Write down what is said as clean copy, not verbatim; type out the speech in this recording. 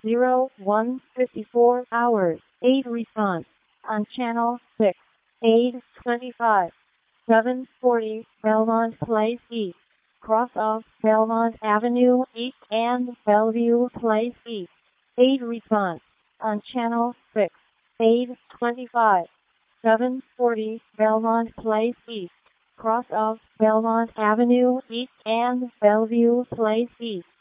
01:54 hours. 8 response on channel 6. 8:25. 7:40 Belmont Place East. Cross of Belmont Avenue East and Bellevue Place East. 8 response on channel 6. 8:25. 7:40 Belmont Place East. Cross of Belmont Avenue East and Bellevue Place East.